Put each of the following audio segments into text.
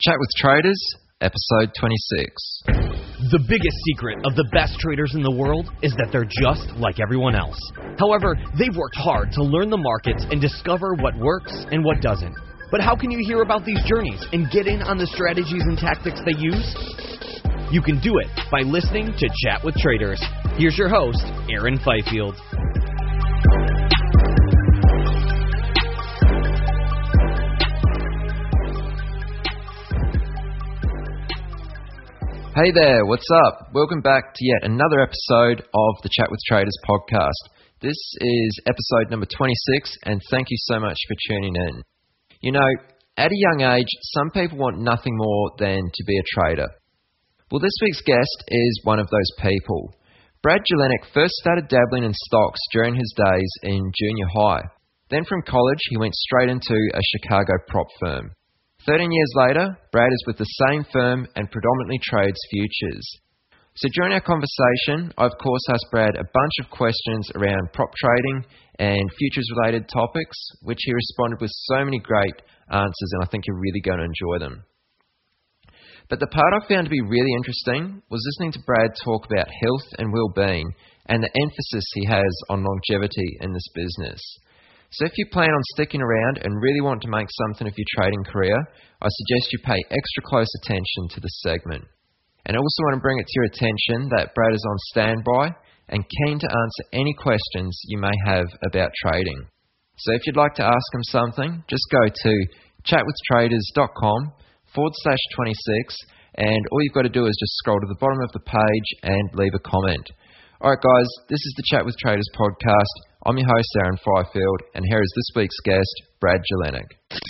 Chat with Traders, episode 26. The biggest secret of the best traders in the world is that they're just like everyone else. However, they've worked hard to learn the markets and discover what works and what doesn't. But how can you hear about these journeys and get in on the strategies and tactics they use? You can do it by listening to Chat with Traders. Here's your host, Aaron Fifield. Hey there, what's up? Welcome back to yet another episode of the Chat with Traders podcast. This is episode number 26, and thank you so much for tuning in. You know, at a young age, some people want nothing more than to be a trader. Well, this week's guest is one of those people. Brad Jelinek first started dabbling in stocks during his days in junior high. Then from college, he went straight into a Chicago prop firm. 13 years later, Brad is with the same firm and predominantly trades futures. So during our conversation, I of course asked Brad a bunch of questions around prop trading and futures-related topics, which he responded with so many great answers, and I think you're really going to enjoy them. But the part I found to be really interesting was listening to Brad talk about health and well-being and the emphasis he has on longevity in this business. So if you plan on sticking around and really want to make something of your trading career, I suggest you pay extra close attention to this segment. And I also want to bring it to your attention that Brad is on standby and keen to answer any questions you may have about trading. So if you'd like to ask him something, just go to chatwithtraders.com/26 and all you've got to do is just scroll to the bottom of the page and leave a comment. Alright guys, this is the Chat with Traders podcast. I'm your host Aaron Fifield, and here is this week's guest, Brad Jelinek.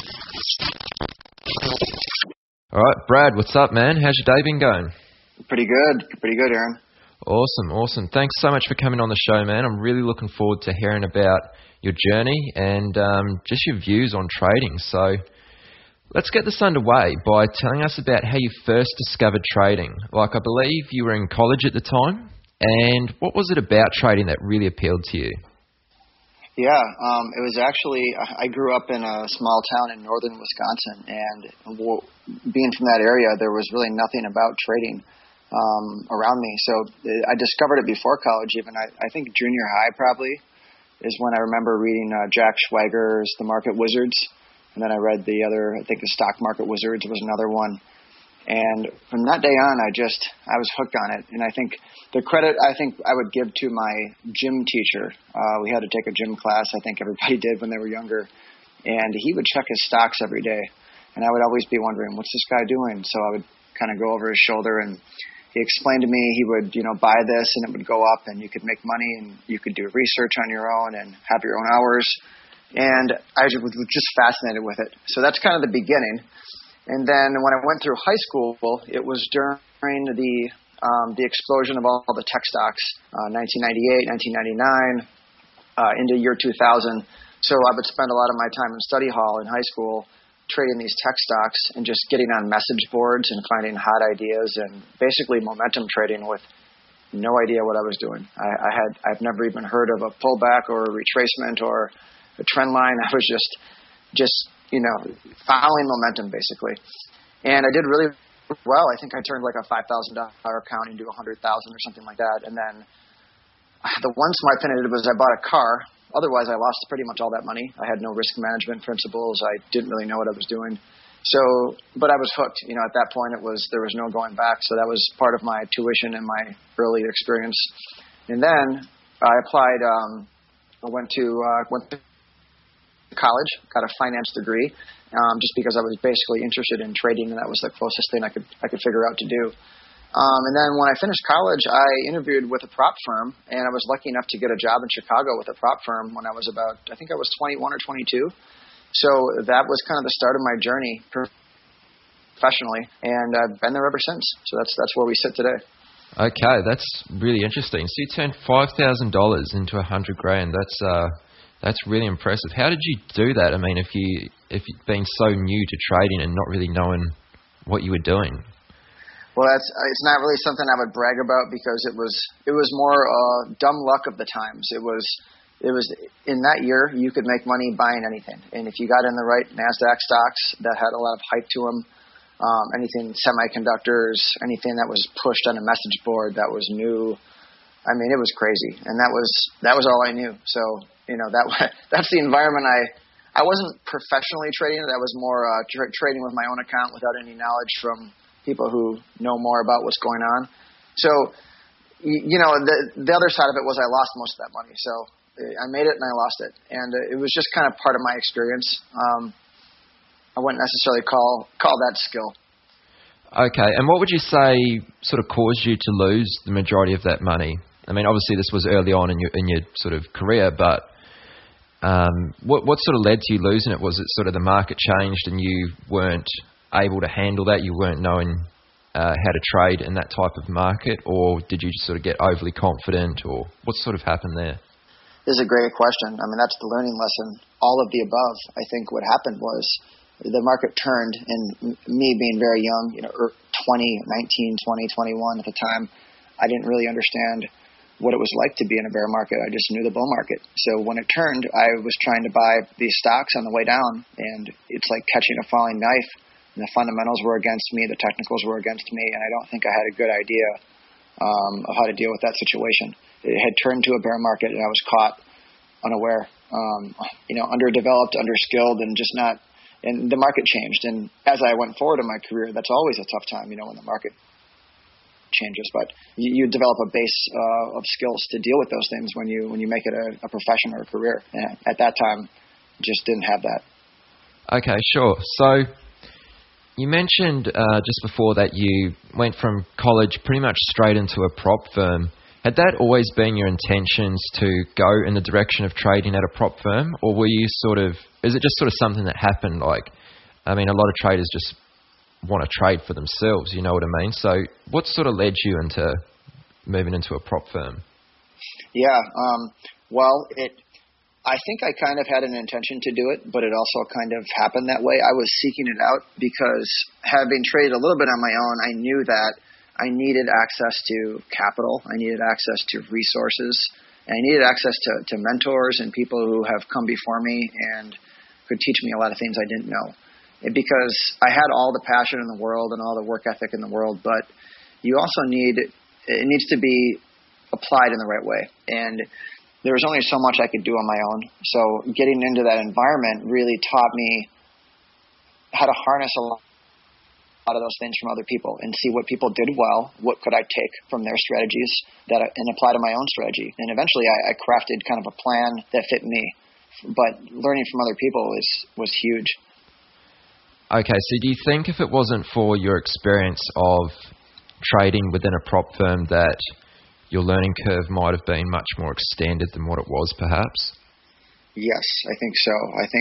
Alright, Brad, what's up, man? How's your day been going? Pretty good, Aaron. Awesome. Thanks so much for coming on the show, man. I'm really looking forward to hearing about your journey and just your views on trading. So let's get this underway by telling us about how you first discovered trading. Like, I believe you were in college at the time, and what was it about trading that really appealed to you? Yeah, it was actually, I grew up in a small town in northern Wisconsin, and being from that area, there was really nothing about trading around me. So I discovered it before college even. I think junior high probably is when I remember reading Jack Schwager's The Market Wizards, and then I read the other, I think the Stock Market Wizards was another one. And from that day on, I was hooked on it. And I think the credit I would give to my gym teacher. We had to take a gym class. I think everybody did when they were younger. And he would check his stocks every day. And I would always be wondering, what's this guy doing? So I would kind of go over his shoulder, and he explained to me he would, buy this and it would go up and you could make money and you could do research on your own and have your own hours. And I was just fascinated with it. So that's kind of the beginning. And then when I went through high school, it was during the explosion of all the tech stocks, 1998, 1999, into year 2000. So I would spend a lot of my time in study hall in high school trading these tech stocks and just getting on message boards and finding hot ideas and basically momentum trading with no idea what I was doing. I've never even heard of a pullback or a retracement or a trend line. I was just following momentum basically. And I did really well. I think I turned like a $5,000 account into $100,000 or something like that. And then the one smart thing I did was I bought a car. Otherwise, I lost pretty much all that money. I had no risk management principles. I didn't really know what I was doing. So, but I was hooked. At that point, there was no going back. So that was part of my tuition and my early experience. And then I applied. I went to college, got a finance degree, just because I was basically interested in trading, and that was the closest thing I could figure out to do. And then when I finished college, I interviewed with a prop firm, and I was lucky enough to get a job in Chicago with a prop firm when I was I think I was 21 or 22. So that was kind of the start of my journey professionally, and I've been there ever since. So that's where we sit today. Okay, that's really interesting. So you turned $5,000 into $100,000. That's really impressive. How did you do that? I mean, if you've been so new to trading and not really knowing what you were doing. Well, it's not really something I would brag about because it was more dumb luck of the times. It was in that year you could make money buying anything, and if you got in the right NASDAQ stocks that had a lot of hype to them, anything semiconductors, anything that was pushed on a message board that was new. I mean, it was crazy, and that was all I knew. So, that's the environment I wasn't professionally trading. That was more trading with my own account without any knowledge from people who know more about what's going on. So, the other side of it was I lost most of that money. So I made it and I lost it, and it was just kind of part of my experience. I wouldn't necessarily call that skill. Okay, and what would you say sort of caused you to lose the majority of that money? I mean, obviously this was early on in your sort of career, but what sort of led to you losing it? Was it sort of the market changed and you weren't able to handle that? You weren't knowing how to trade in that type of market, or did you just sort of get overly confident, or what sort of happened there? This is a great question. I mean, that's the learning lesson. All of the above. I think what happened was the market turned, and me being very young, 19, 20, 21 at the time, I didn't really understand what it was like to be in a bear market. I just knew the bull market. So when it turned, I was trying to buy these stocks on the way down, and it's like catching a falling knife. And the fundamentals were against me, the technicals were against me, and I don't think I had a good idea of how to deal with that situation. It had turned to a bear market, and I was caught unaware, underdeveloped, underskilled, and just not. And the market changed. And as I went forward in my career, that's always a tough time, when the market changes. But you develop a base of skills to deal with those things when you make it a profession or a career. And at that time, just didn't have that. Okay, sure. So you mentioned just before that you went from college pretty much straight into a prop firm. Had that always been your intentions to go in the direction of trading at a prop firm, or were you is it just sort of something that happened? Like, I mean, a lot of traders just want to trade for themselves, you know what I mean? So what sort of led you into moving into a prop firm? Yeah, I think I kind of had an intention to do it, but it also kind of happened that way. I was seeking it out because having traded a little bit on my own, I knew that I needed access to capital. I needed access to resources. And I needed access to mentors and people who have come before me and could teach me a lot of things I didn't know. Because I had all the passion in the world and all the work ethic in the world, but you also it needs to be applied in the right way. And there was only so much I could do on my own. So getting into that environment really taught me how to harness a lot of those things from other people and see what people did well, what could I take from their strategies and apply to my own strategy. And eventually I crafted kind of a plan that fit me. But learning from other people was huge. Okay, so do you think if it wasn't for your experience of trading within a prop firm that your learning curve might have been much more extended than what it was perhaps? Yes, I think so.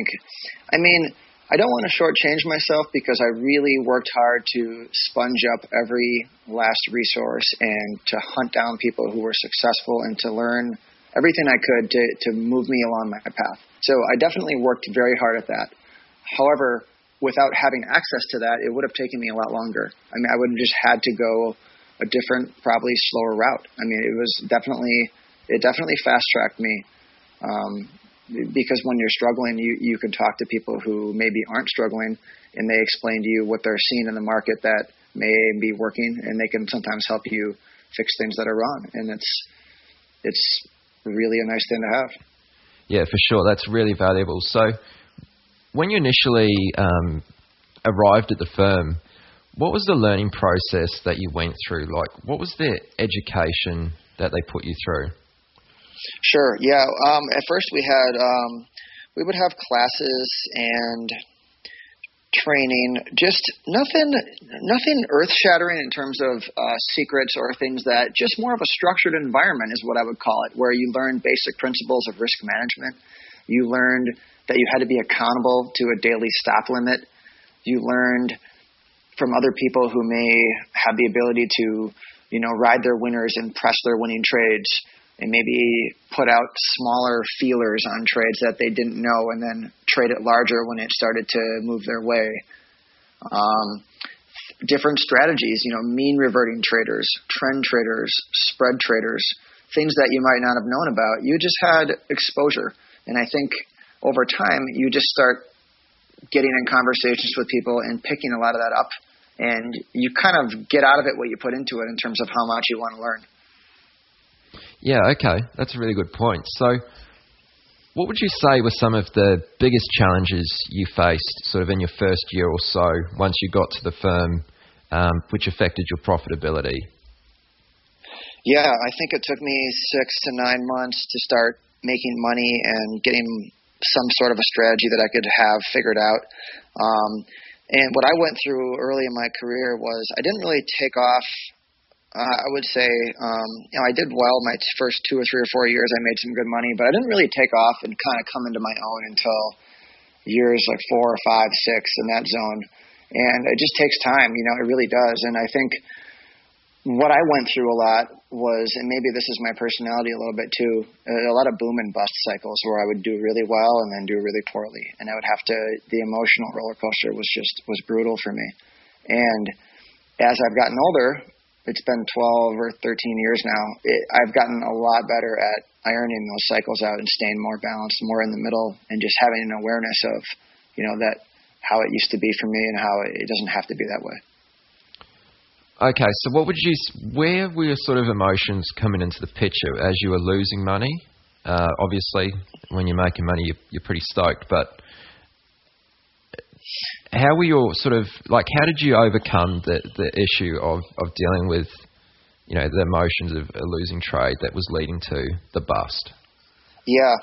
I don't want to shortchange myself because I really worked hard to sponge up every last resource and to hunt down people who were successful and to learn everything I could to move me along my path. So I definitely worked very hard at that. However, without having access to that, it would have taken me a lot longer. I mean, I would have just had to go a different, probably slower route. I mean, it definitely fast-tracked me. Because when you're struggling, you can talk to people who maybe aren't struggling, and they explain to you what they're seeing in the market that may be working, and they can sometimes help you fix things that are wrong. And it's really a nice thing to have. Yeah, for sure. That's really valuable. So when you initially arrived at the firm, what was the learning process that you went through? Like, what was the education that they put you through? Sure. Yeah. At first we would have classes and training, just nothing earth-shattering in terms of secrets or things that, just more of a structured environment is what I would call it, where you learn basic principles of risk management. You learned that you had to be accountable to a daily stop limit. You learned from other people who may have the ability to, ride their winners and press their winning trades, and maybe put out smaller feelers on trades that they didn't know and then trade it larger when it started to move their way. Different strategies, mean reverting traders, trend traders, spread traders, things that you might not have known about. You just had exposure. And I think over time, you just start getting in conversations with people and picking a lot of that up and you kind of get out of it what you put into it in terms of how much you want to learn. Yeah, okay. That's a really good point. So what would you say were some of the biggest challenges you faced sort of in your first year or so once you got to the firm, which affected your profitability? Yeah, I think it took me 6 to 9 months to start making money and getting some sort of a strategy that I could have figured out. And what I went through early in my career was I didn't really take off. I would say, I did well my first 2 or 3 or 4 years. I made some good money, but I didn't really take off and kind of come into my own until years like 4 or 5, 6 in that zone. And it just takes time, it really does. And I think what I went through a lot was, and maybe this is my personality a little bit too, a lot of boom and bust cycles where I would do really well and then do really poorly. And I would have to, the emotional roller coaster was brutal for me. And as I've gotten older, it's been 12 or 13 years now, I've gotten a lot better at ironing those cycles out and staying more balanced, more in the middle, and just having an awareness of, that how it used to be for me and how it doesn't have to be that way. Okay, so where were your sort of emotions coming into the picture as you were losing money? Obviously, when you're making money, you're pretty stoked, but how were your sort of, how did you overcome the issue of dealing with, the emotions of a losing trade that was leading to the bust? Yeah,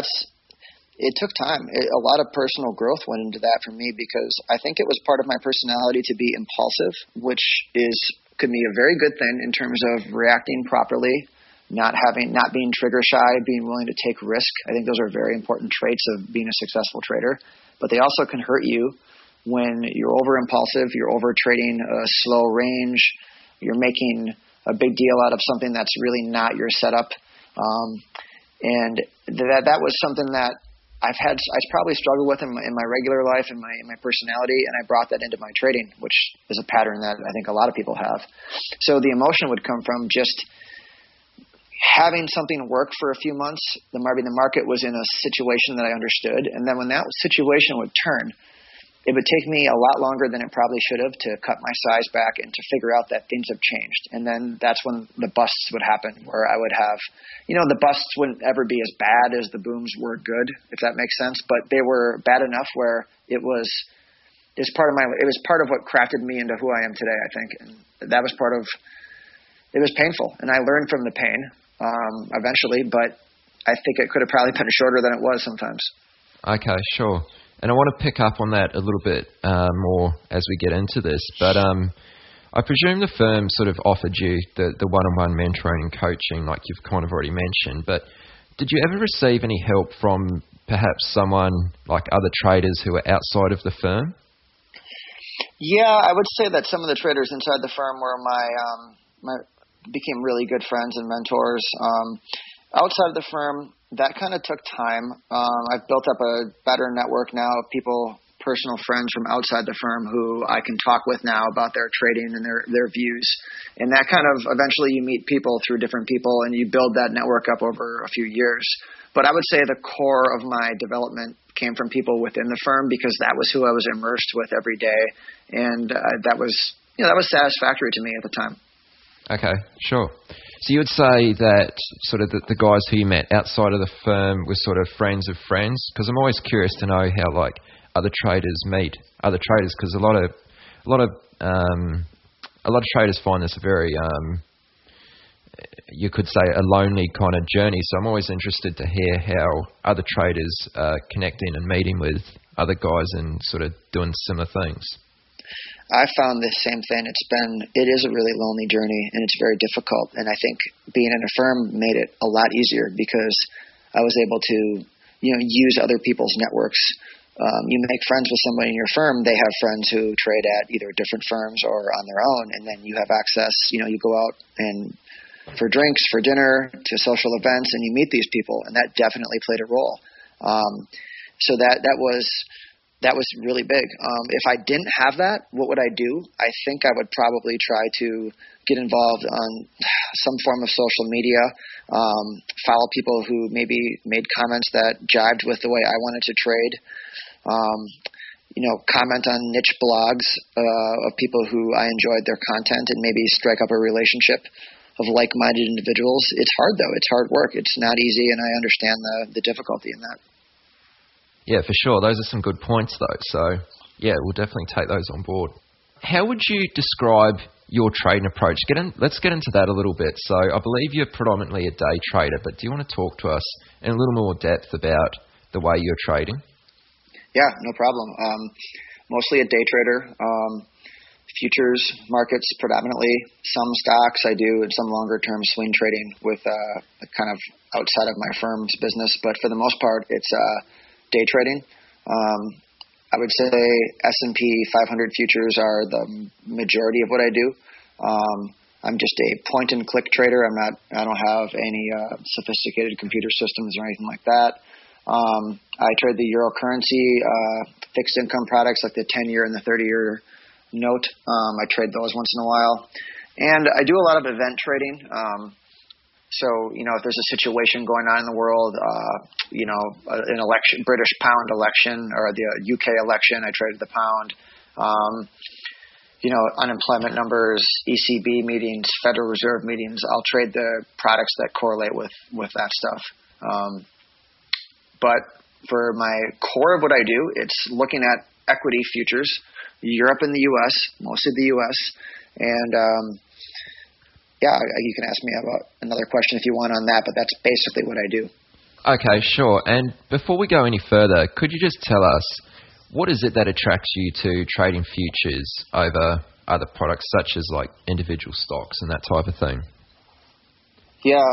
it took time. A lot of personal growth went into that for me because I think it was part of my personality to be impulsive, which could be a very good thing in terms of reacting properly, not being trigger shy, being willing to take risk. I think those are very important traits of being a successful trader, but they also can hurt you when you're over impulsive, you're over trading a slow range, you're making a big deal out of something that's really not your setup. And that was something that I probably struggled with in my regular life and my personality, and I brought that into my trading, which is a pattern that I think a lot of people have. So the emotion would come from just having something work for a few months. The market was in a situation that I understood, and then when that situation would turn, it would take me a lot longer than it probably should have to cut my size back and to figure out that things have changed. And then that's when the busts would happen, where I would have, the busts wouldn't ever be as bad as the booms were good, if that makes sense. But they were bad enough where it was part of what crafted me into who I am today, I think. And that was it was painful. And I learned from the pain, eventually, but I think it could have probably been shorter than it was sometimes. Okay, sure. And I want to pick up on that a little bit more as we get into this. But I presume the firm sort of offered you the one-on-one mentoring and coaching like you've kind of already mentioned. But did you ever receive any help from perhaps someone like other traders who are outside of the firm? Yeah, I would say that some of the traders inside the firm were my became really good friends and mentors. Outside of the firm, that kind of took time. I've built up a better network now of people, personal friends from outside the firm who I can talk with now about their trading and their views. And that kind of, eventually you meet people through different people and you build that network up over a few years. But I would say the core of my development came from people within the firm because that was who I was immersed with every day. And that was satisfactory to me at the time. Okay, sure. So you would say that sort of the guys who you met outside of the firm were sort of friends of friends? Because I'm always curious to know how other traders meet other traders, because a lot of traders find this a very you could say a lonely kind of journey. So I'm always interested to hear how other traders are connecting and meeting with other guys and sort of doing similar things. I found the same thing. It is a really lonely journey, and it's very difficult. And I think being in a firm made it a lot easier because I was able to, use other people's networks. You make friends with somebody in your firm. They have friends who trade at either different firms or on their own, and then you have access. You go out and for drinks, for dinner, to social events, and you meet these people, and that definitely played a role. So that was really big. If I didn't have that, what would I do? I think I would probably try to get involved on some form of social media, follow people who maybe made comments that jived with the way I wanted to trade. comment on niche blogs of people who I enjoyed their content and maybe strike up a relationship of like-minded individuals. It's hard, though. It's hard work. It's not easy, and I understand the difficulty in that. Yeah, for sure. Those are some good points, though. So, yeah, we'll definitely take those on board. How would you describe your trading approach? Let's get into that a little bit. So I believe you're predominantly a day trader, but do you want to talk to us in a little more depth about the way you're trading? Yeah, no problem. Mostly a day trader. Futures markets predominantly. Some stocks I do, and some longer-term swing trading with kind of outside of my firm's business. But for the most part, it's day trading. I would say S&P 500 futures are the majority of what I do. I'm just a point-and-click trader. I don't have any sophisticated computer systems or anything like that. I trade the euro currency, fixed income products like the 10-year and the 30-year note. I trade those once in a while. And I do a lot of event trading. So, if there's a situation going on in the world, an election, British pound election or the UK election, I traded the pound. Unemployment numbers, ECB meetings, Federal Reserve meetings, I'll trade the products that correlate with that stuff. But for my core of what I do, it's looking at equity futures, Europe and the U.S., mostly the U.S., and you can ask me about another question if you want on that, but that's basically what I do. Okay, sure. And before we go any further, could you just tell us, what is it that attracts you to trading futures over other products such as like individual stocks and that type of thing? Yeah,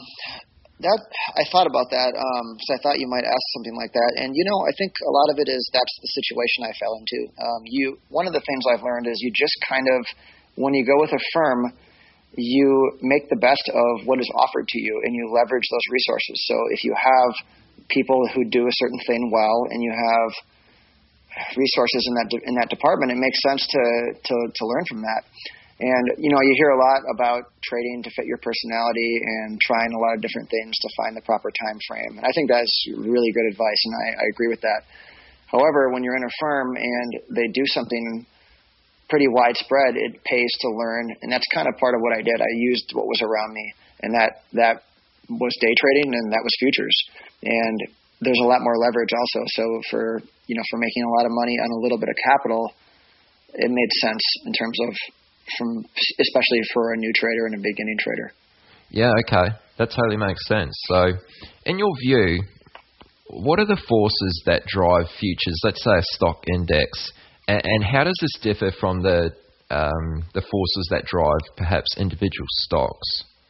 I thought about that, so I thought you might ask something like that. And, I think a lot of it is that's the situation I fell into. One of the things I've learned is you just kind of, when you go with a firm, you make the best of what is offered to you, and you leverage those resources. So if you have people who do a certain thing well, and you have resources in that department, it makes sense to learn from that. And you hear a lot about trading to fit your personality and trying a lot of different things to find the proper time frame. And I think that's really good advice, and I agree with that. However, when you're in a firm and they do something pretty widespread, it pays to learn, and that's kind of part of what I did. I used what was around me, and that was day trading, and that was futures. And there's a lot more leverage also. So for making a lot of money on a little bit of capital, it made sense in terms of especially for a new trader and a beginning trader. Yeah, okay, that totally makes sense. So, in your view, what are the forces that drive futures? Let's say a stock index. And how does this differ from the forces that drive perhaps individual stocks?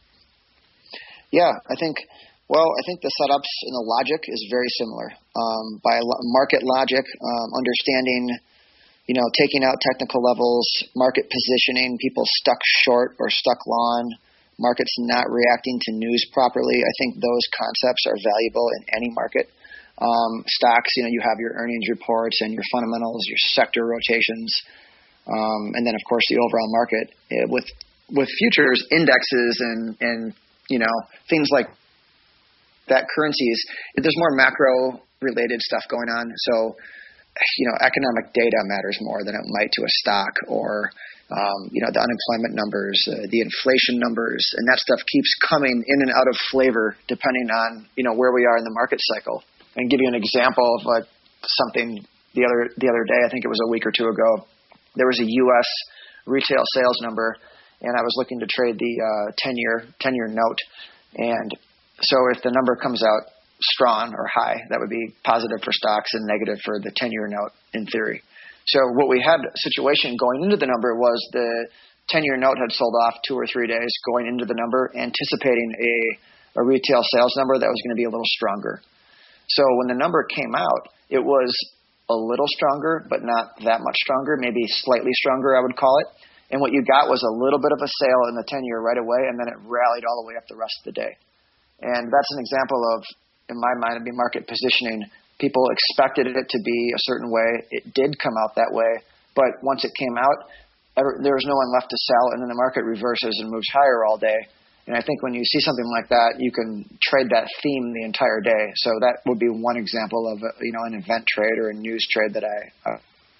Yeah, I think the setups and the logic is very similar. By market logic, understanding, taking out technical levels, market positioning, people stuck short or stuck long, markets not reacting to news properly. I think those concepts are valuable in any market. Stocks, you have your earnings reports and your fundamentals, your sector rotations, and then of course the overall market. With futures, indexes and things like that, currencies, there's more macro related stuff going on. So economic data matters more than it might to a stock, or the unemployment numbers, the inflation numbers, and that stuff keeps coming in and out of flavor depending on where we are in the market cycle. And give you an example of something the other day, I think it was a week or two ago, there was a U.S. retail sales number, and I was looking to trade the 10-year note. And so if the number comes out strong or high, that would be positive for stocks and negative for the 10-year note in theory. So what we had a situation going into the number was the 10-year note had sold off 2 or 3 days going into the number, anticipating a retail sales number that was going to be a little stronger. So when the number came out, it was a little stronger, but not that much stronger, maybe slightly stronger, I would call it. And what you got was a little bit of a sale in the 10-year right away, and then it rallied all the way up the rest of the day. And that's an example of, in my mind, it'd be market positioning. People expected it to be a certain way. It did come out that way, but once it came out, there was no one left to sell, and then the market reverses and moves higher all day. And I think when you see something like that, you can trade that theme the entire day. So that would be one example of an event trade or a news trade that I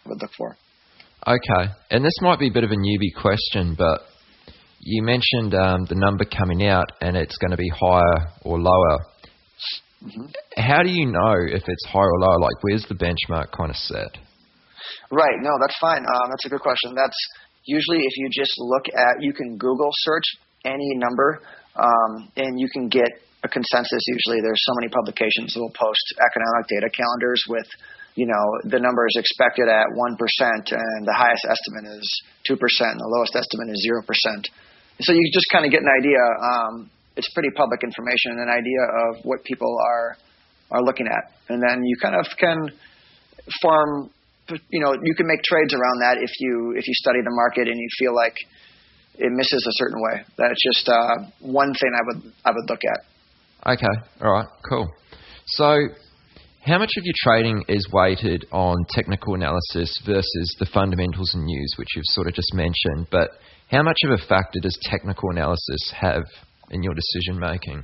would look for. Okay, and this might be a bit of a newbie question, but you mentioned the number coming out and it's going to be higher or lower. Mm-hmm. How do you know if it's higher or lower? Like, where's the benchmark kind of set? Right. No, that's fine. That's a good question. That's usually if you just look at, you can Google search any number, and you can get a consensus. Usually there's so many publications that will post economic data calendars with, the number is expected at 1% and the highest estimate is 2% and the lowest estimate is 0%. So you just kind of get an idea. It's pretty public information, an idea of what people are looking at. And then you kind of can form, you can make trades around that if you study the market and you feel like it misses a certain way. That's just one thing I would look at. Okay. All right. Cool. So how much of your trading is weighted on technical analysis versus the fundamentals and news, which you've sort of just mentioned, but how much of a factor does technical analysis have in your decision making?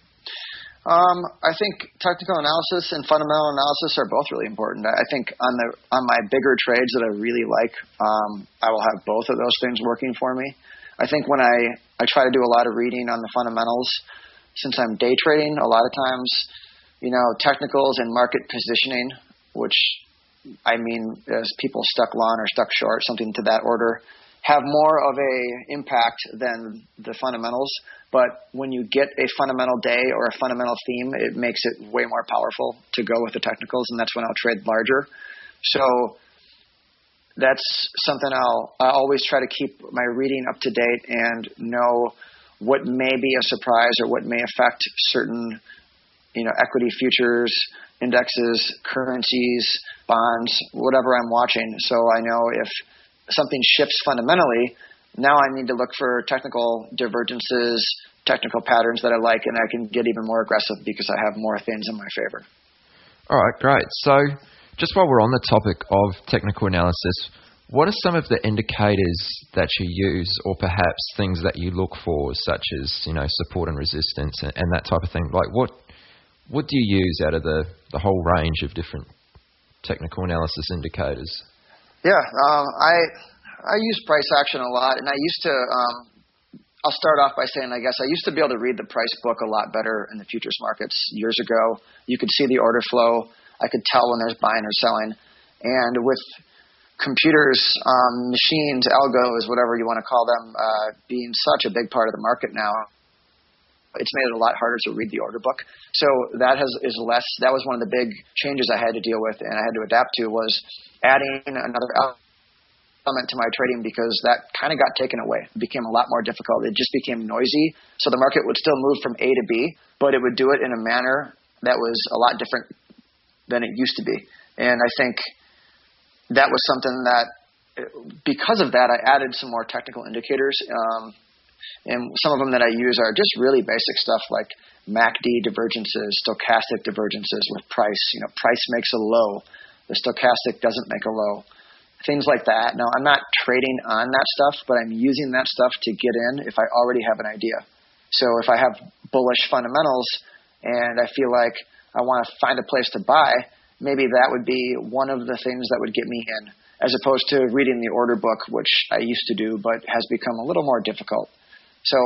I think technical analysis and fundamental analysis are both really important. I think on my bigger trades that I really like, I will have both of those things working for me. I think when I try to do a lot of reading on the fundamentals, since I'm day trading, a lot of times, technicals and market positioning, which I mean as people stuck long or stuck short, something to that order, have more of a impact than the fundamentals. But when you get a fundamental day or a fundamental theme, it makes it way more powerful to go with the technicals, and that's when I'll trade larger. So that's something I always try to keep my reading up to date and know what may be a surprise or what may affect certain, equity futures, indexes, currencies, bonds, whatever I'm watching. So I know if something shifts fundamentally, now I need to look for technical divergences, technical patterns that I like, and I can get even more aggressive because I have more things in my favor. All right, great. So just while we're on the topic of technical analysis, what are some of the indicators that you use, or perhaps things that you look for, such as support and resistance and that type of thing? Like what do you use out of the whole range of different technical analysis indicators? Yeah, I use price action a lot, and I used to. I'll start off by saying, I guess I used to be able to read the price book a lot better in the futures markets years ago. You could see the order flow. I could tell when there's buying or selling. And with computers, machines, algos, whatever you want to call them, being such a big part of the market now, it's made it a lot harder to read the order book. So that is less. That was one of the big changes I had to deal with and I had to adapt to, was adding another element to my trading, because that kind of got taken away. It became a lot more difficult. It just became noisy. So the market would still move from A to B, but it would do it in a manner that was a lot different than it used to be. And I think that was something that, because of that, I added some more technical indicators. And some of them that I use are just really basic stuff like MACD divergences, stochastic divergences with price. Price makes a low. The stochastic doesn't make a low. Things like that. Now, I'm not trading on that stuff, but I'm using that stuff to get in if I already have an idea. So if I have bullish fundamentals and I feel like I want to find a place to buy, maybe that would be one of the things that would get me in, as opposed to reading the order book, which I used to do, but has become a little more difficult. So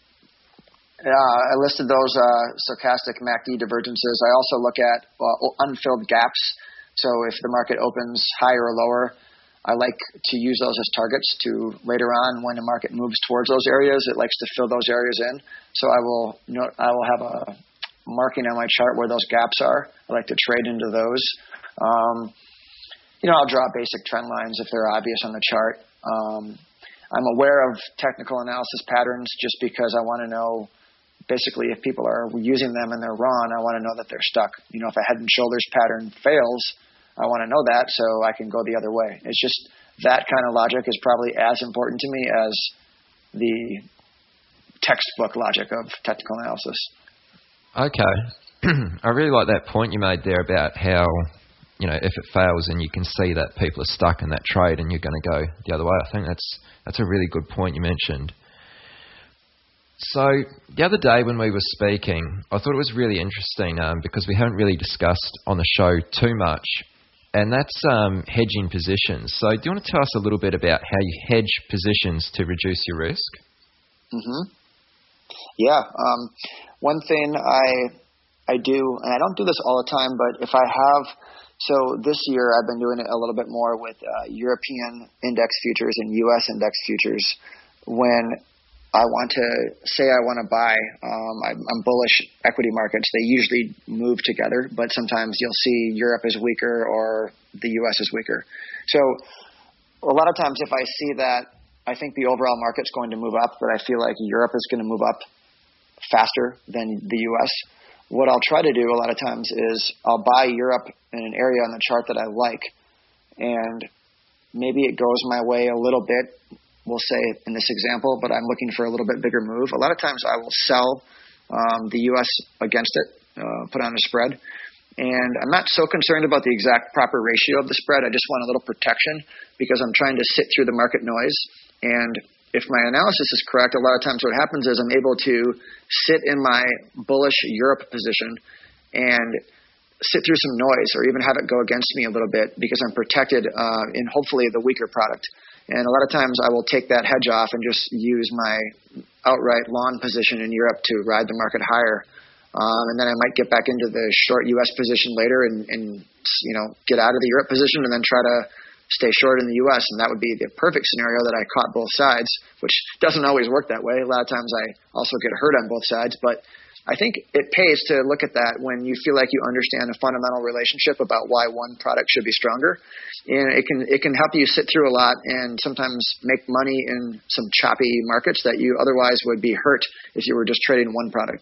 I listed those stochastic MACD divergences. I also look at unfilled gaps. So if the market opens higher or lower, I like to use those as targets to later on, when the market moves towards those areas, it likes to fill those areas in. So I will have a marking on my chart where those gaps are. I like to trade into those. I'll draw basic trend lines if they're obvious on the chart. I'm aware of technical analysis patterns just because I want to know, basically, if people are using them and they're wrong, I want to know that they're stuck. If a head and shoulders pattern fails, I want to know that so I can go the other way. It's just that kind of logic is probably as important to me as the textbook logic of technical analysis. Okay. I really like that point you made there about how, if it fails and you can see that people are stuck in that trade and you're going to go the other way. I think that's a really good point you mentioned. So the other day when we were speaking, I thought it was really interesting because we haven't really discussed on the show too much and that's hedging positions. So do you want to tell us a little bit about how you hedge positions to reduce your risk? Mm-hmm. Yeah. One thing I do, and I don't do this all the time, but if I have, so this year I've been doing it a little bit more with European index futures and U.S. index futures. When I want to say I want to buy, I'm bullish equity markets. They usually move together, but sometimes you'll see Europe is weaker or the U.S. is weaker. So a lot of times if I see that I think the overall market's going to move up, but I feel like Europe is going to move up faster than the U.S., what I'll try to do a lot of times is I'll buy Europe in an area on the chart that I like, and maybe it goes my way a little bit, we'll say in this example, but I'm looking for a little bit bigger move. A lot of times I will sell the U.S. against it, put on a spread, and I'm not so concerned about the exact proper ratio of the spread. I just want a little protection because I'm trying to sit through the market noise. And if my analysis is correct, a lot of times what happens is I'm able to sit in my bullish Europe position and sit through some noise or even have it go against me a little bit because I'm protected in hopefully the weaker product. And a lot of times I will take that hedge off and just use my outright long position in Europe to ride the market higher. And then I might get back into the short U.S. position later and get out of the Europe position and then try to stay short in the U.S., and that would be the perfect scenario that I caught both sides, which doesn't always work that way. A lot of times I also get hurt on both sides, but I think it pays to look at that when you feel like you understand a fundamental relationship about why one product should be stronger. And it can help you sit through a lot and sometimes make money in some choppy markets that you otherwise would be hurt if you were just trading one product.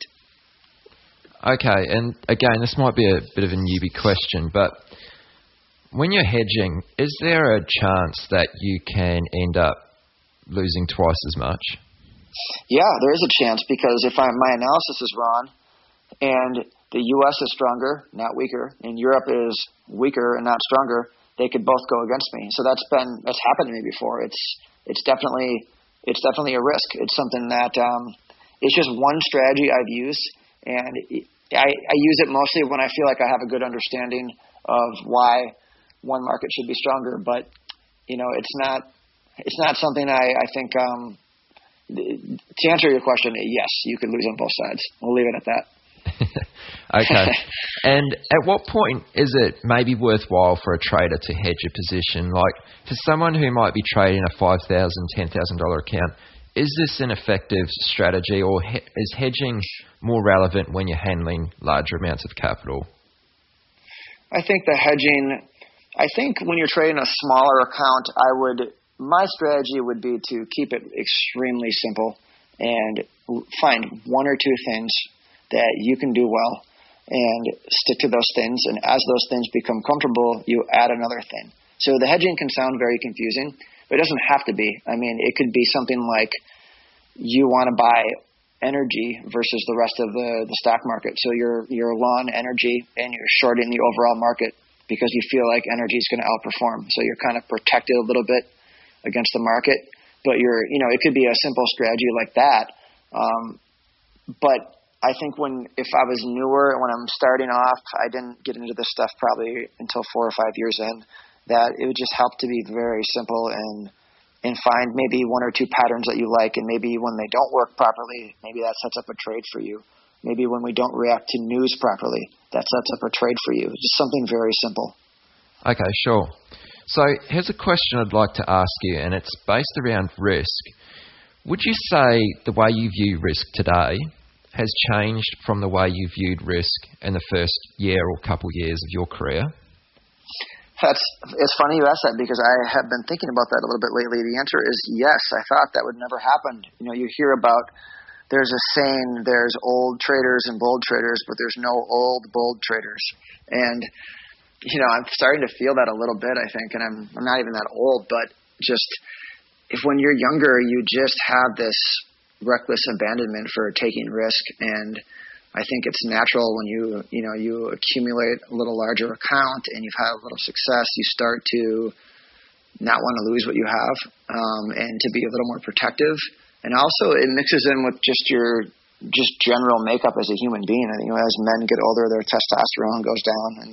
Okay, and again, this might be a bit of a newbie question, but when you're hedging, is there a chance that you can end up losing twice as much? Yeah, there is a chance because if my analysis is wrong and the U.S. is stronger, not weaker, and Europe is weaker and not stronger, they could both go against me. So that's happened to me before. It's definitely a risk. It's something that it's just one strategy I've used, and I use it mostly when I feel like I have a good understanding of why one market should be stronger, but it's not something I think. To answer your question, yes, you could lose on both sides. We'll leave it at that. Okay. And at what point is it maybe worthwhile for a trader to hedge a position? Like for someone who might be trading a $5,000, $10,000 account, is this an effective strategy, or is hedging more relevant when you're handling larger amounts of capital? I think when you're trading a smaller account, my strategy would be to keep it extremely simple and find one or two things that you can do well and stick to those things. And as those things become comfortable, you add another thing. So the hedging can sound very confusing, but it doesn't have to be. I mean, it could be something like you want to buy energy versus the rest of the stock market. So you're long energy and you're shorting the overall market because you feel like energy is going to outperform. So you're kind of protected a little bit against the market, but it could be a simple strategy like that. But I think if I was newer, when I'm starting off, I didn't get into this stuff probably until 4 or 5 years in, that it would just help to be very simple and find maybe one or two patterns that you like, and maybe when they don't work properly, maybe that sets up a trade for you. Maybe when we don't react to news properly, that sets up a trade for you. Just something very simple. Okay, sure. So here's a question I'd like to ask you, and it's based around risk. Would you say the way you view risk today has changed from the way you viewed risk in the first year or couple years of your career? It's funny you ask that because I have been thinking about that a little bit lately. The answer is yes. I thought that would never happen. You hear about, there's a saying, there's old traders and bold traders, but there's no old bold traders. And I'm starting to feel that a little bit, I think, and I'm not even that old, but just when you're younger, you just have this reckless abandonment for taking risk, and I think it's natural when you accumulate a little larger account and you've had a little success, you start to not want to lose what you have, and to be a little more protective. And also it mixes in with just your general makeup as a human being. And, as men get older, their testosterone goes down, and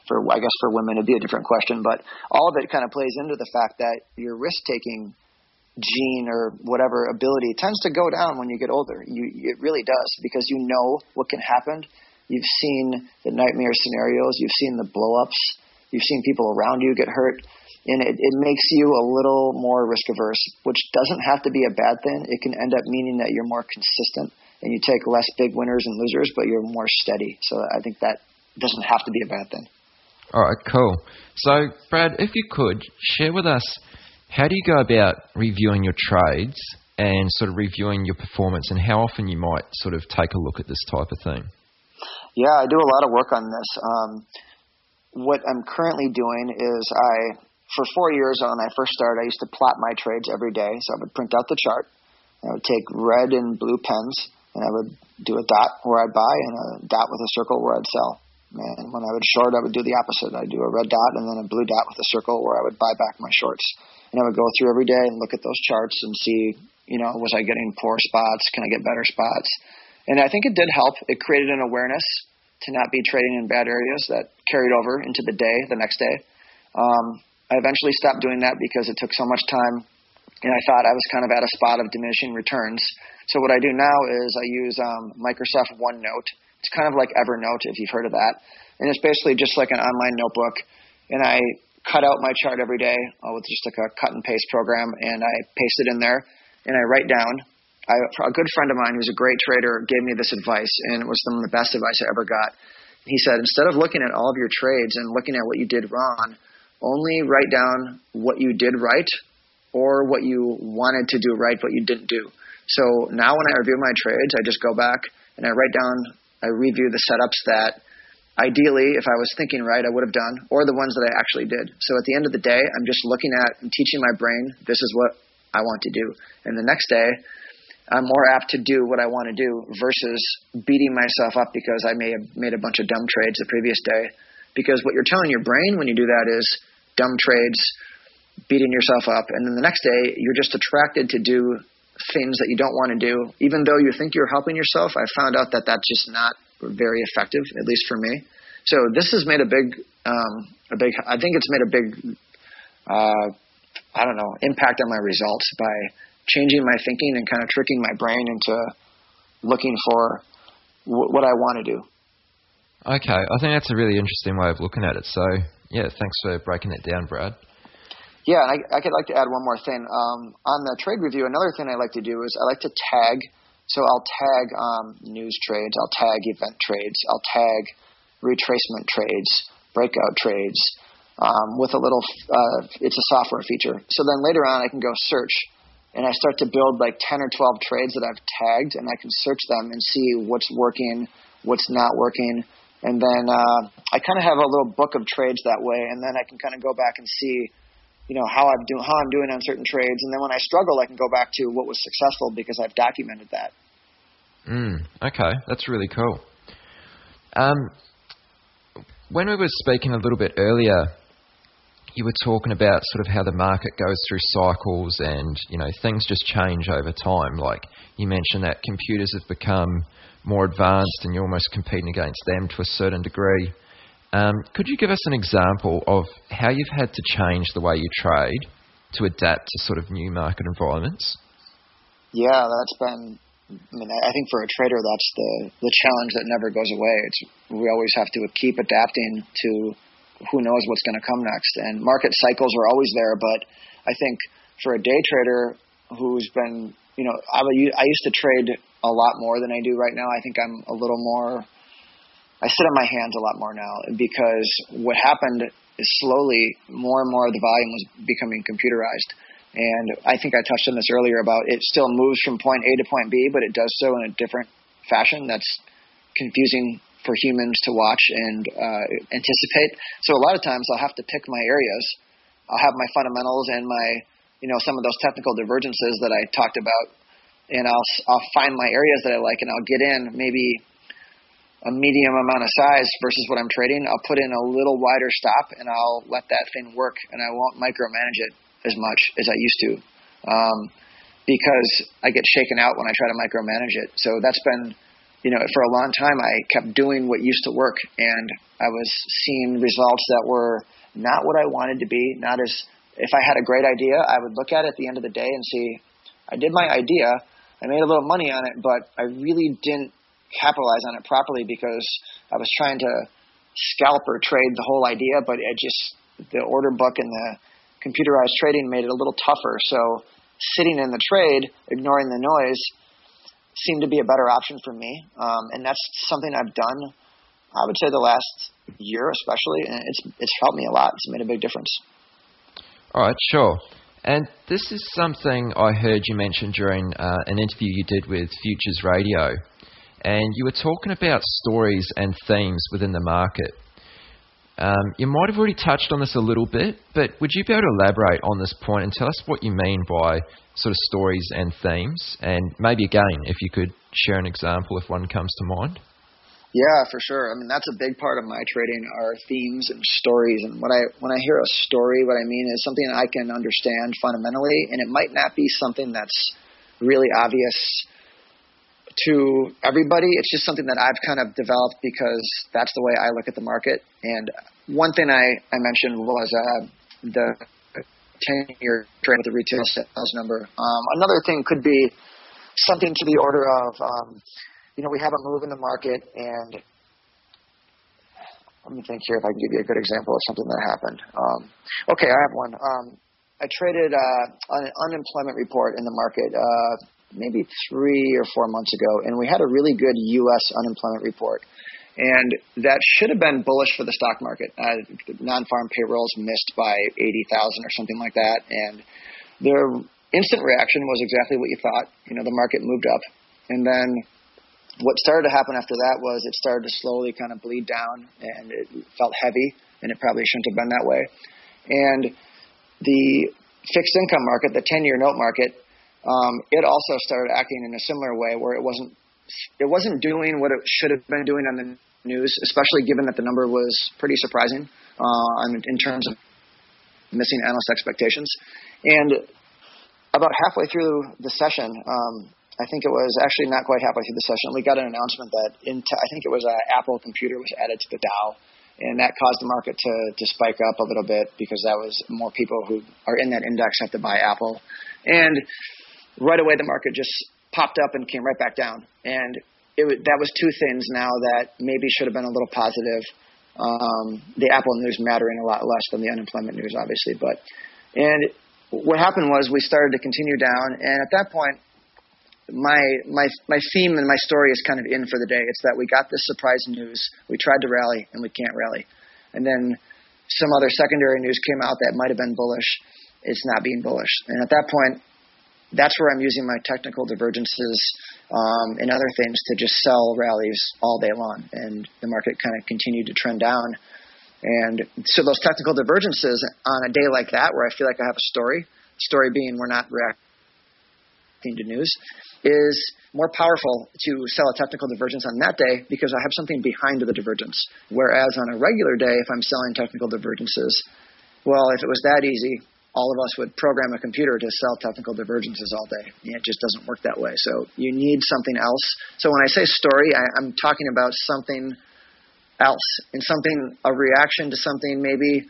I guess for women it'd be a different question, but all of it kind of plays into the fact that your risk-taking gene or whatever ability tends to go down when you get older. It really does, because you know what can happen. You've seen the nightmare scenarios. You've seen the blow-ups. You've seen people around you get hurt. And it makes you a little more risk-averse, which doesn't have to be a bad thing. It can end up meaning that you're more consistent and you take less big winners and losers, but you're more steady. So I think that doesn't have to be a bad thing. All right, cool. So, Brad, if you could, share with us, how do you go about reviewing your trades and sort of reviewing your performance, and how often you might sort of take a look at this type of thing? Yeah, I do a lot of work on this. What I'm currently doing is for 4 years when I first started, I used to plot my trades every day. So I would print out the chart. I would take red and blue pens, and I would do a dot where I'd buy and a dot with a circle where I'd sell. And when I would short, I would do the opposite. I'd do a red dot and then a blue dot with a circle where I would buy back my shorts. And I would go through every day and look at those charts and see, was I getting poor spots? Can I get better spots? And I think it did help. It created an awareness to not be trading in bad areas that carried over into the next day. I eventually stopped doing that because it took so much time, and I thought I was kind of at a spot of diminishing returns. So what I do now is I use Microsoft OneNote. It's kind of like Evernote, if you've heard of that. And it's basically just like an online notebook. And I cut out my chart every day with just like a cut and paste program, and I paste it in there, and I write down. A good friend of mine who's a great trader gave me this advice, and it was some of the best advice I ever got. He said, instead of looking at all of your trades and looking at what you did wrong, only write down what you did right or what you wanted to do right but you didn't do. So now when I review my trades, I just go back and I review the setups that ideally, if I was thinking right, I would have done, or the ones that I actually did. So at the end of the day, I'm just looking at and teaching my brain, this is what I want to do. And the next day, I'm more apt to do what I want to do versus beating myself up because I may have made a bunch of dumb trades the previous day. Because what you're telling your brain when you do that is dumb trades, beating yourself up, and then the next day, you're just attracted to do things that you don't want to do. Even though you think you're helping yourself, I found out that that's just not very effective, at least for me. So this has made I think it's made a big, impact on my results by changing my thinking and kind of tricking my brain into looking for what I want to do. Okay, I think that's a really interesting way of looking at it. So, yeah, thanks for breaking it down, Brad. Yeah, and I could like to add one more thing. On the trade review, another thing I like to do is I like to tag. So I'll tag news trades, I'll tag event trades, I'll tag retracement trades, breakout trades with a little, it's a software feature. So then later on I can go search, and I start to build like 10 or 12 trades that I've tagged, and I can search them and see what's working, what's not working. And then I kind of have a little book of trades that way, and then I can kind of go back and see how I'm doing on certain trades, and then when I struggle, I can go back to what was successful because I've documented that. Okay, that's really cool. When we were speaking a little bit earlier, you were talking about sort of how the market goes through cycles, and things just change over time. Like you mentioned that computers have become more advanced, and you're almost competing against them to a certain degree. Could you give us an example of how you've had to change the way you trade to adapt to sort of new market environments? Yeah, I think for a trader, that's the challenge that never goes away. We always have to keep adapting to who knows what's going to come next. And market cycles are always there, but I think for a day trader who's been, I used to trade a lot more than I do right now. I think I'm a little more, I sit on my hands a lot more now, because what happened is slowly more and more of the volume was becoming computerized. And I think I touched on this earlier about it still moves from point A to point B, but it does so in a different fashion that's confusing for humans to watch and anticipate. So a lot of times I'll have to pick my areas. I'll have my fundamentals and my, some of those technical divergences that I talked about, and I'll find my areas that I like, and I'll get in maybe a medium amount of size versus what I'm trading. I'll put in a little wider stop, and I'll let that thing work, and I won't micromanage it as much as I used to, because I get shaken out when I try to micromanage it. So that's been for a long time, I kept doing what used to work, and I was seeing results that were not what I wanted to be. Not as if I had a great idea, I would look at it at the end of the day and see, I did my idea, I made a little money on it, but I really didn't capitalize on it properly because I was trying to scalp or trade the whole idea, but the order book and the computerized trading made it a little tougher. So sitting in the trade, ignoring the noise, seemed to be a better option for me. And that's something I've done, I would say, the last year especially, and it's helped me a lot. It's made a big difference. All right, sure. And this is something I heard you mention during an interview you did with Futures Radio. And you were talking about stories and themes within the market. You might have already touched on this a little bit, but would you be able to elaborate on this point and tell us what you mean by sort of stories and themes? And maybe again, if you could share an example if one comes to mind. Yeah, for sure. I mean, that's a big part of my trading are themes and stories. And when I hear a story, what I mean is something I can understand fundamentally, and it might not be something that's really obvious to everybody. It's just something that I've kind of developed because that's the way I look at the market. And one thing I mentioned was the 10-year trade with the retail sales number. Another thing could be something to the order of, we have a move in the market, and let me think here if I can give you a good example of something that happened. Okay, I have one. I traded an unemployment report in the market maybe 3 or 4 months ago, and we had a really good U.S. unemployment report. And that should have been bullish for the stock market. Non-farm payrolls missed by 80,000 or something like that. And the instant reaction was exactly what you thought. The market moved up. And then what started to happen after that was it started to slowly kind of bleed down, and it felt heavy, and it probably shouldn't have been that way. And the fixed income market, the 10-year note market, it also started acting in a similar way where it wasn't doing what it should have been doing on the news, especially given that the number was pretty surprising in terms of missing analyst expectations. And about halfway through the session, I think it was actually not quite halfway through the session, we got an announcement that I think it was an Apple computer was added to the Dow, and that caused the market to spike up a little bit because that was more people who are in that index have to buy Apple. And right away, the market just popped up and came right back down. And that was two things now that maybe should have been a little positive. The Apple news mattering a lot less than the unemployment news, obviously. And what happened was we started to continue down. And at that point, my theme and my story is kind of in for the day. It's that we got this surprise news. We tried to rally, and we can't rally. And then some other secondary news came out that might have been bullish. It's not being bullish. And at that point, that's where I'm using my technical divergences and other things to just sell rallies all day long. And the market kind of continued to trend down. And so those technical divergences on a day like that where I feel like I have a story being we're not reacting to news, is more powerful to sell a technical divergence on that day because I have something behind the divergence. Whereas on a regular day, if I'm selling technical divergences, well, if it was that easy, all of us would program a computer to sell technical divergences all day. It just doesn't work that way. So you need something else. So when I say story, I'm talking about something else, and a reaction to something maybe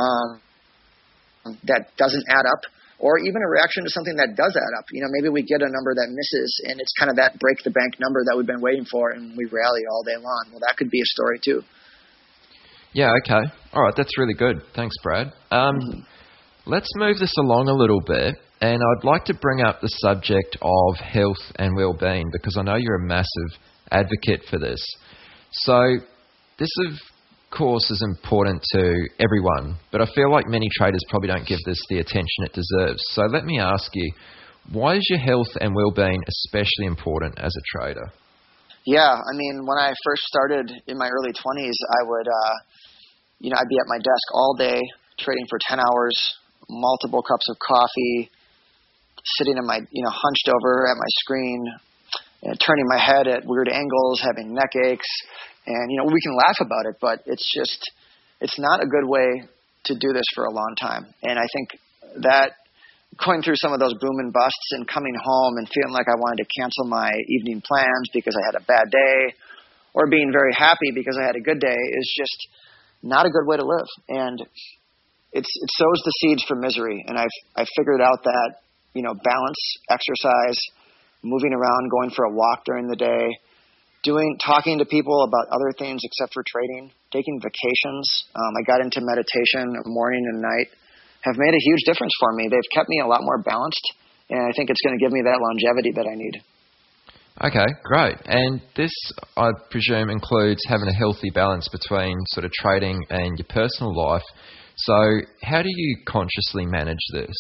that doesn't add up, or even a reaction to something that does add up. Maybe we get a number that misses, and it's kind of that break the bank number that we've been waiting for, and we rally all day long. Well, that could be a story too. Yeah, okay. All right, that's really good. Thanks, Brad. Let's move this along a little bit, and I'd like to bring up the subject of health and well-being because I know you're a massive advocate for this. So this, of course, is important to everyone, but I feel like many traders probably don't give this the attention it deserves. So let me ask you, why is your health and well-being especially important as a trader? Yeah, I mean, when I first started in my early 20s, I would, I'd be at my desk all day trading for 10 hours, multiple cups of coffee, sitting in my, hunched over at my screen, turning my head at weird angles, having neck aches. And, we can laugh about it, but it's not a good way to do this for a long time. And I think that going through some of those boom and busts and coming home and feeling like I wanted to cancel my evening plans because I had a bad day, or being very happy because I had a good day, is just not a good way to live. And it sows the seeds for misery. And I've figured out that, balance, exercise, moving around, going for a walk during the day, talking to people about other things except for trading, taking vacations. I got into meditation morning and night, have made a huge difference for me. They've kept me a lot more balanced, and I think it's going to give me that longevity that I need. Okay, great. And this, I presume, includes having a healthy balance between sort of trading and your personal life. So how do you consciously manage this?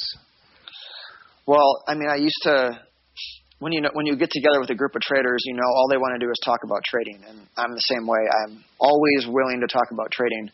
Well, I used to, when you get together with a group of traders, all they want to do is talk about trading. And I'm the same way. I'm always willing to talk about trading.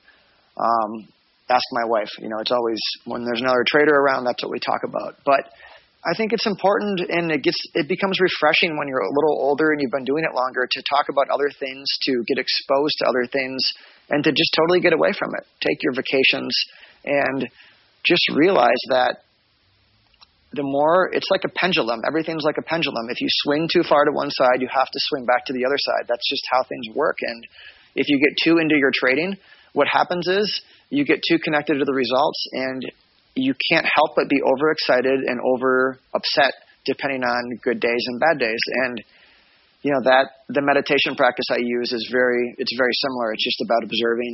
Ask my wife. It's always, when there's another trader around, that's what we talk about. But I think it's important, and it becomes refreshing when you're a little older and you've been doing it longer, to talk about other things, to get exposed to other things, and to just totally get away from it. Take your vacations and just realize that it's like a pendulum. Everything's like a pendulum. If you swing too far to one side, you have to swing back to the other side. That's just how things work. And if you get too into your trading, what happens is you get too connected to the results, and you can't help but be overexcited and over upset depending on good days and bad days. And that the meditation practice I use it's very similar. It's just about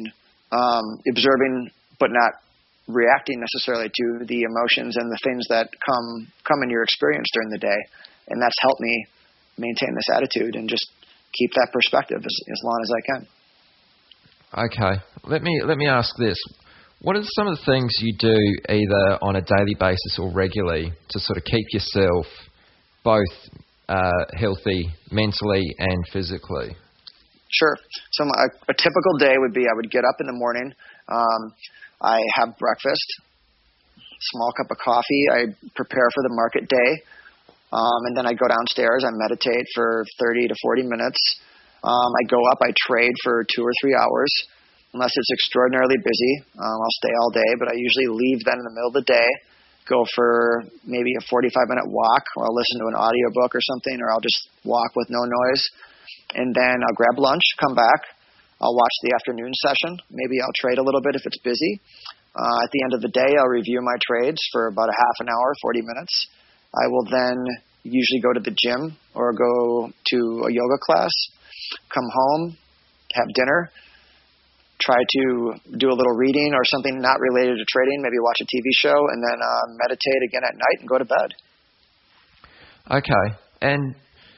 observing, but not reacting necessarily to the emotions and the things that come in your experience during the day. And that's helped me maintain this attitude and just keep that perspective as long as I can. Okay. Let me ask this. What are some of the things you do either on a daily basis or regularly to sort of keep yourself both healthy mentally and physically? Sure. So a typical day would be I would get up in the morning. I have breakfast, small cup of coffee. I prepare for the market day. And then I go downstairs. I meditate for 30 to 40 minutes. I go up. I trade for 2 or 3 hours. Unless it's extraordinarily busy, I'll stay all day, but I usually leave then in the middle of the day, go for maybe a 45-minute walk, or I'll listen to an audiobook or something, or I'll just walk with no noise. And then I'll grab lunch, come back. I'll watch the afternoon session. Maybe I'll trade a little bit if it's busy. At the end of the day, I'll review my trades for about a half an hour, 40 minutes. I will then usually go to the gym or go to a yoga class, come home, have dinner, try to do a little reading or something not related to trading, maybe watch a TV show, and then meditate again at night and go to bed. Okay. And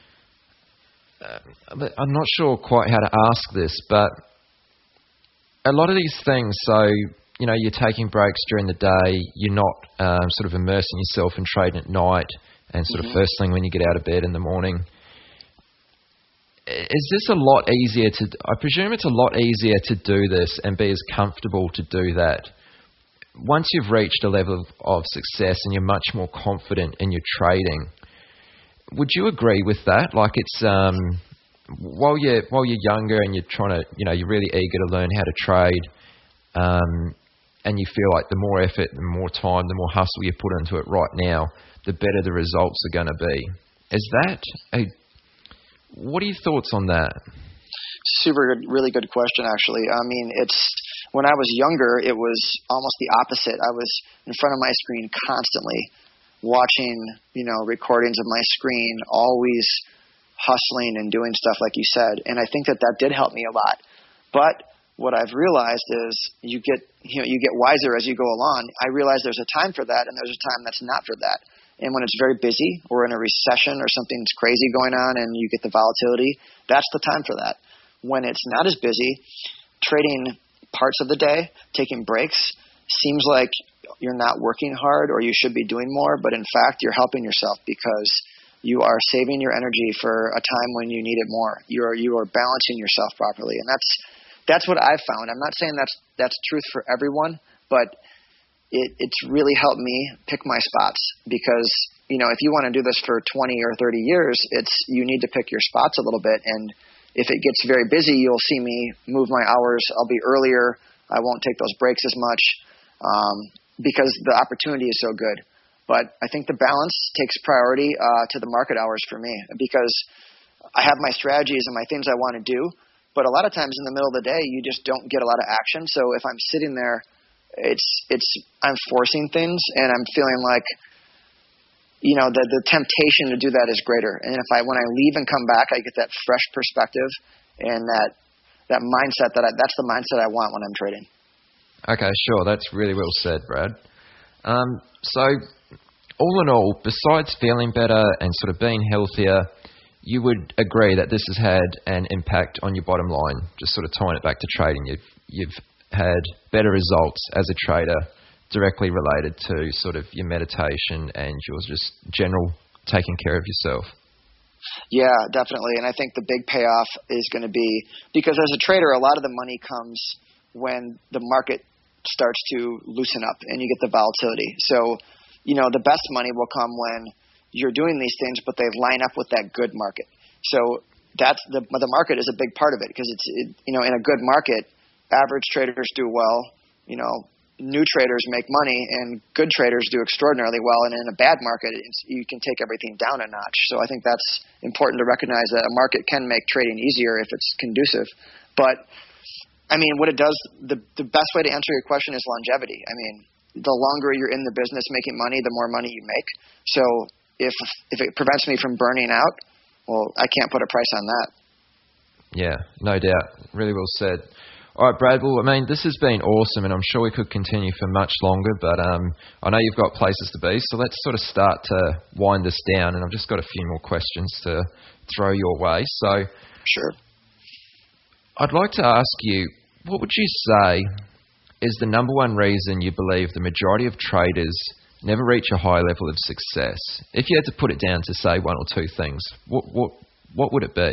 I'm not sure quite how to ask this, but a lot of these things, so, you're taking breaks during the day, you're not sort of immersing yourself in trading at night and sort of first thing when you get out of bed in the morning. Is this a lot easier I presume it's a lot easier to do this and be as comfortable to do that once you've reached a level of success and you're much more confident in your trading. Would you agree with that? Like it's, while you're younger and you're trying to, you're really eager to learn how to trade, and you feel like the more effort, the more time, the more hustle you put into it right now, the better the results are going to be. Is that what are your thoughts on that? Super good, really good question, actually. When I was younger, it was almost the opposite. I was in front of my screen constantly, watching, recordings of my screen, always hustling and doing stuff like you said. And I think that did help me a lot. But what I've realized is you get wiser as you go along. I realize there's a time for that, and there's a time that's not for that. And when it's very busy or in a recession or something's crazy going on and you get the volatility, that's the time for that. When it's not as busy, trading parts of the day, taking breaks, seems like you're not working hard or you should be doing more, but in fact, you're helping yourself because you are saving your energy for a time when you need it more. You are balancing yourself properly. And that's what I've found. I'm not saying that's truth for everyone, but it's really helped me pick my spots because, if you want to do this for 20 or 30 years, you need to pick your spots a little bit. And if it gets very busy, you'll see me move my hours. I'll be earlier. I won't take those breaks as much because the opportunity is so good. But I think the balance takes priority to the market hours for me, because I have my strategies and my things I want to do, but a lot of times in the middle of the day, you just don't get a lot of action. So if I'm sitting there, I'm forcing things, and I'm feeling like, the temptation to do that is greater. And when I leave and come back, I get that fresh perspective and that mindset that's the mindset I want when I'm trading. Okay, sure. That's really well said, Brad. So all in all, besides feeling better and sort of being healthier, you would agree that this has had an impact on your bottom line, just sort of tying it back to trading. You've had better results as a trader directly related to sort of your meditation and your just general taking care of yourself. Yeah, definitely. And I think the big payoff is going to be, because as a trader, a lot of the money comes when the market starts to loosen up and you get the volatility. So, the best money will come when you're doing these things, but they line up with that good market. So that's the market is a big part of it, because in a good market, average traders do well, new traders make money, and good traders do extraordinarily well. And in a bad market, you can take everything down a notch. So I think that's important to recognize, that a market can make trading easier if it's conducive. But what it does, the best way to answer your question is longevity. The longer you're in the business making money, the more money you make. So if it prevents me from burning out, well, I can't put a price on that. Yeah, no doubt. Really well said. All right, Brad, well, this has been awesome, and I'm sure we could continue for much longer, but I know you've got places to be, so let's sort of start to wind this down, and I've just got a few more questions to throw your way. So, sure. I'd like to ask you, what would you say is the number one reason you believe the majority of traders never reach a high level of success? If you had to put it down to, say, one or two things, what would it be?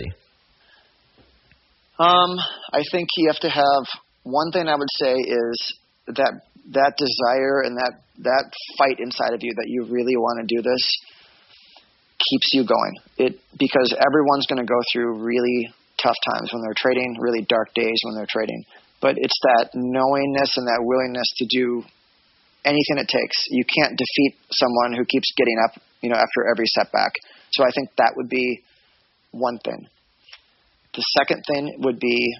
I think you have to have, one thing I would say is that desire and that fight inside of you that you really want to do this keeps you going. Because everyone's going to go through really tough times when they're trading, really dark days when they're trading. But it's that knowingness and that willingness to do anything it takes. You can't defeat someone who keeps getting up, after every setback. So I think that would be one thing. The second thing would be,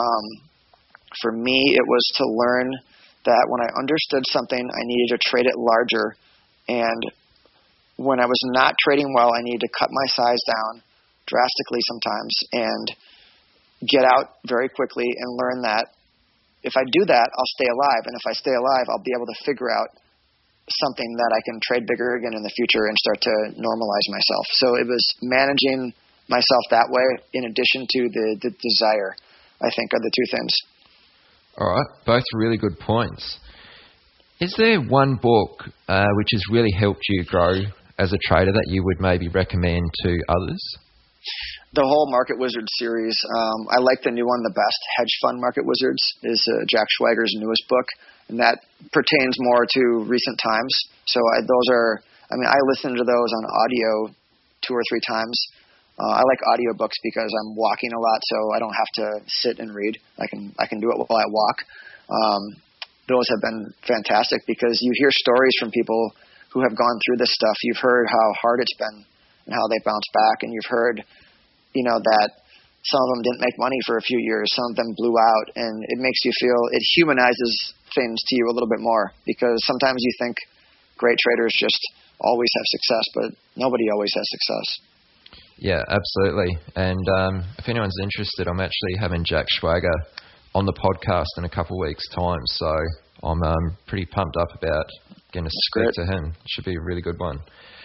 for me, it was to learn that when I understood something, I needed to trade it larger. And when I was not trading well, I needed to cut my size down drastically sometimes and get out very quickly and learn that if I do that, I'll stay alive. And if I stay alive, I'll be able to figure out something that I can trade bigger again in the future and start to normalize myself. So it was managing myself that way, in addition to the desire, I think, are the two things. All right, both really good points. Is there one book which has really helped you grow as a trader that you would maybe recommend to others? The whole Market Wizards series. I like the new one the best. Hedge Fund Market Wizards is Jack Schwager's newest book, and that pertains more to recent times. So I listen to those on audio 2 or 3 times. I like audiobooks because I'm walking a lot, so I don't have to sit and read. I can do it while I walk. Those have been fantastic because you hear stories from people who have gone through this stuff. You've heard how hard it's been and how they bounced back, and you've heard, that some of them didn't make money for a few years, some of them blew out, and it makes you feel, it humanizes things to you a little bit more, because sometimes you think great traders just always have success, but nobody always has success. Yeah, absolutely. And if anyone's interested, I'm actually having Jack Schwager on the podcast in a couple of weeks' time, so I'm pretty pumped up about getting to speak to him. Should be a really good one.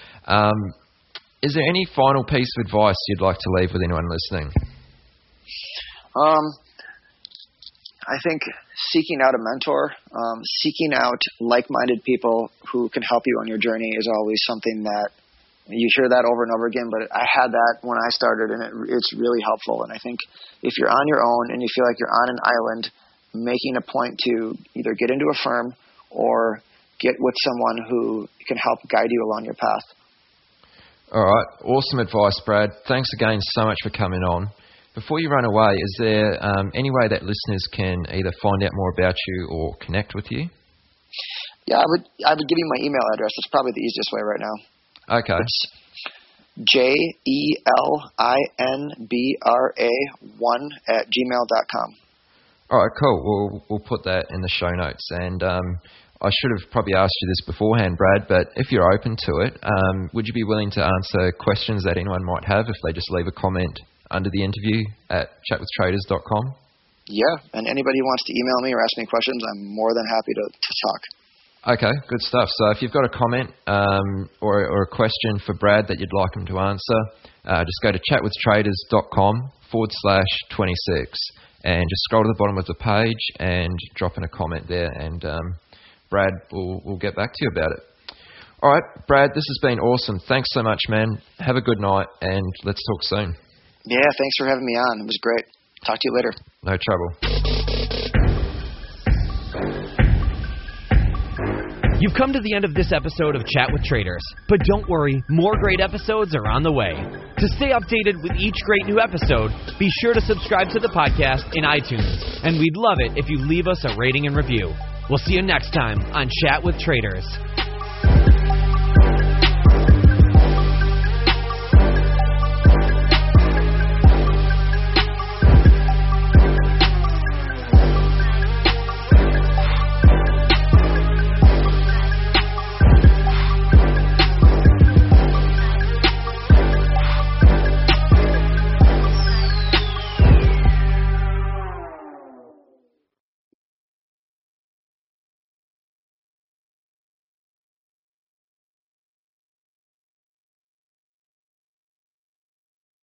Is there any final piece of advice you'd like to leave with anyone listening? I think seeking out a mentor, seeking out like-minded people who can help you on your journey is always something that you hear that over and over again, but I had that when I started, and it's really helpful. And I think if you're on your own and you feel like you're on an island, making a point to either get into a firm or get with someone who can help guide you along your path. All right. Awesome advice, Brad. Thanks again so much for coming on. Before you run away, is there any way that listeners can either find out more about you or connect with you? Yeah, I would give you my email address. It's probably the easiest way right now. Okay. It's JELINBRA1 @gmail.com. All right, cool. We'll put that in the show notes. And I should have probably asked you this beforehand, Brad, but if you're open to it, would you be willing to answer questions that anyone might have if they just leave a comment under the interview at chatwithtraders.com? Yeah, and anybody who wants to email me or ask me questions, I'm more than happy to talk. Okay, good stuff. So if you've got a comment or a question for Brad that you'd like him to answer, just go to chatwithtraders.com/26 and just scroll to the bottom of the page and drop in a comment there, and Brad will get back to you about it. All right, Brad, this has been awesome. Thanks so much, man. Have a good night, and let's talk soon. Yeah, thanks for having me on. It was great. Talk to you later. No trouble. You've come to the end of this episode of Chat with Traders, but don't worry, more great episodes are on the way. To stay updated with each great new episode, be sure to subscribe to the podcast in iTunes, and we'd love it if you leave us a rating and review. We'll see you next time on Chat with Traders.